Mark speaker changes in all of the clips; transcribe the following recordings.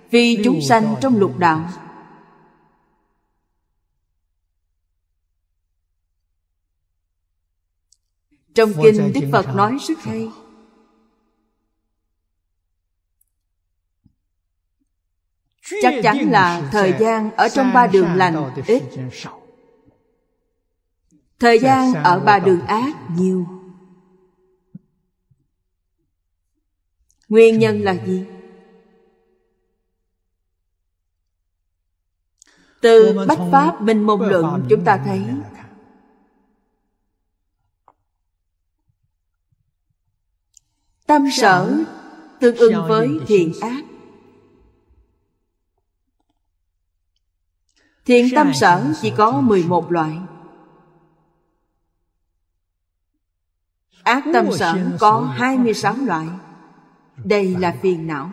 Speaker 1: vì chúng sanh trong lục đạo. Trong kinh Đức Phật nói rất hay. Chắc chắn là thời gian ở trong ba đường lành ít, thời gian ở ba đường ác nhiều. Nguyên nhân là gì? Từ Bách Pháp Minh Môn Luận chúng ta thấy tâm sở tương ưng với thiện ác. Thiện tâm sở chỉ có 11 loại, ác tâm sở có 26 loại. Đây là phiền não.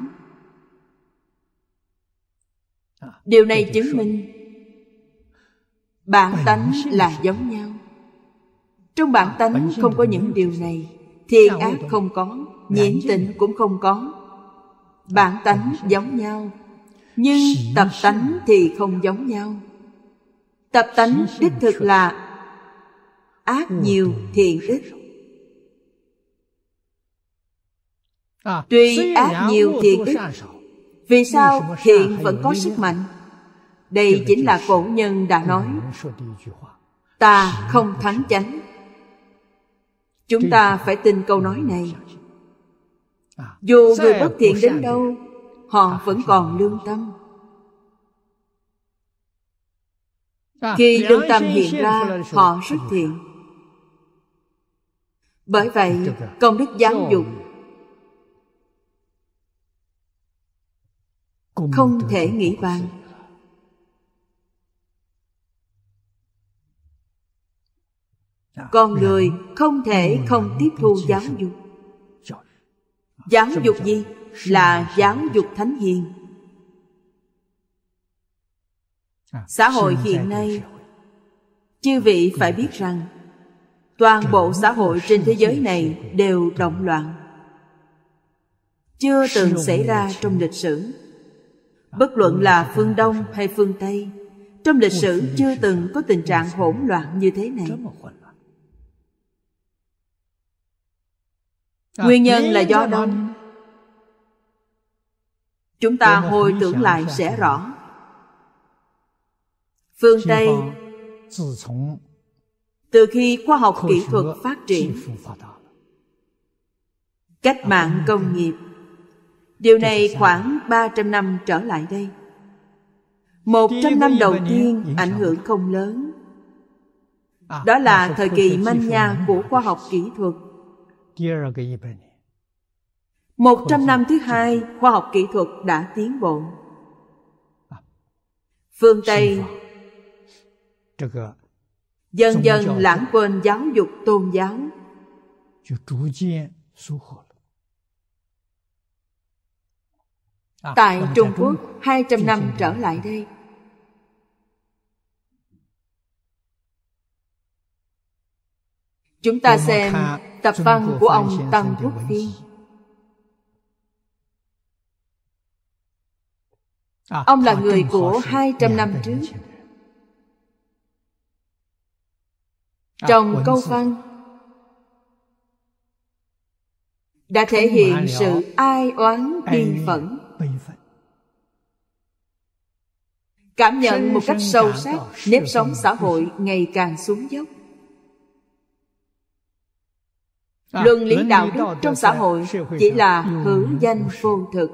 Speaker 1: Điều này chứng minh bản tánh là giống nhau. Trong bản tánh không có những điều này. Thiện ác không có, nhiễm tịnh cũng không có. Bản tánh giống nhau, nhưng tập tánh thì không giống nhau. Tập tánh đích thực là ác nhiều thiện ít. Tuy ác nhiều thiện ít, vì sao thiện vẫn có sức mạnh? Đây chính là cổ nhân đã nói, ta không thắng chánh. Chúng ta phải tin câu nói này. Dù người bất thiện đến đâu, họ vẫn còn lương tâm. Khi lương tâm hiện ra, họ rất thiện. Bởi vậy, công đức giáo dục không thể nghĩ bàn. Con người không thể không tiếp thu giáo dục. Giáo dục gì? Là giáo dục thánh hiền. Xã hội hiện nay, chư vị phải biết rằng toàn bộ xã hội trên thế giới này đều động loạn. Chưa từng xảy ra trong lịch sử. Bất luận là phương Đông hay phương Tây, trong lịch sử chưa từng có tình trạng hỗn loạn như thế này. Nguyên nhân là do đâu? Chúng ta hồi tưởng lại sẽ rõ. Phương Tây, từ khi khoa học kỹ thuật phát triển, cách mạng công nghiệp, điều này khoảng 300 năm trở lại đây. 100 năm đầu tiên ảnh hưởng không lớn. Đó là thời kỳ manh nha của khoa học kỹ thuật. 100 năm thứ hai, khoa học kỹ thuật đã tiến bộ. Phương Tây dần dần lãng quên giáo dục tôn giáo. Tại Trung Quốc, 200 năm trở lại đây, chúng ta xem tập văn của ông Tăng Quốc Phiên. Ông là người của 200 năm trước. Trong câu văn đã thể hiện sự ai oán bi phẫn, cảm nhận một cách sâu sắc nếp sống xã hội ngày càng xuống dốc. Luân lý đạo đức trong xã hội chỉ là hữu danh vô thực.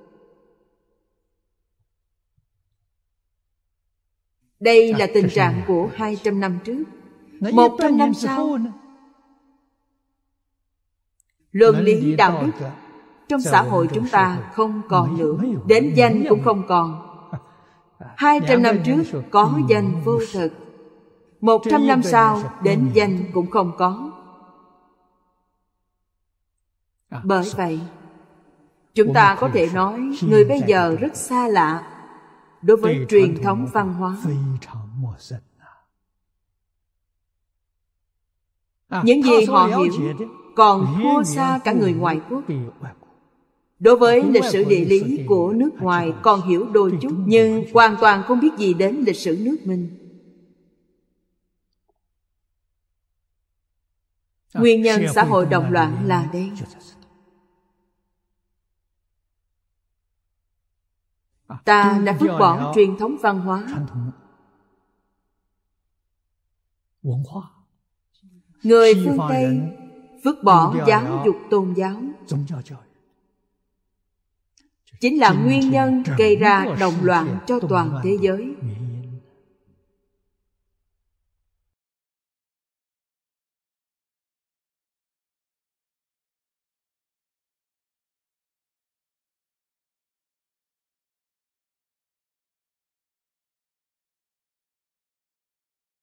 Speaker 1: Đây là tình trạng của 200 năm trước. 100 năm sau, luân lý đạo đức trong xã hội chúng ta không còn nữa. Đến danh cũng không còn. 200 năm trước có danh vô thực. 100 năm sau đến danh cũng không có. Bởi vậy, chúng ta có thể nói người bây giờ rất xa lạ đối với truyền thống văn hóa. Những gì họ hiểu còn thua xa cả người ngoại quốc. Đối với lịch sử địa lý của nước ngoài còn hiểu đôi chút, nhưng hoàn toàn không biết gì đến lịch sử nước mình. Nguyên nhân xã hội động loạn là đây. Ta đã vứt bỏ truyền thống văn hóa. Người phương Tây vứt bỏ giáo dục tôn giáo, chính là nguyên nhân gây ra động loạn cho toàn thế giới.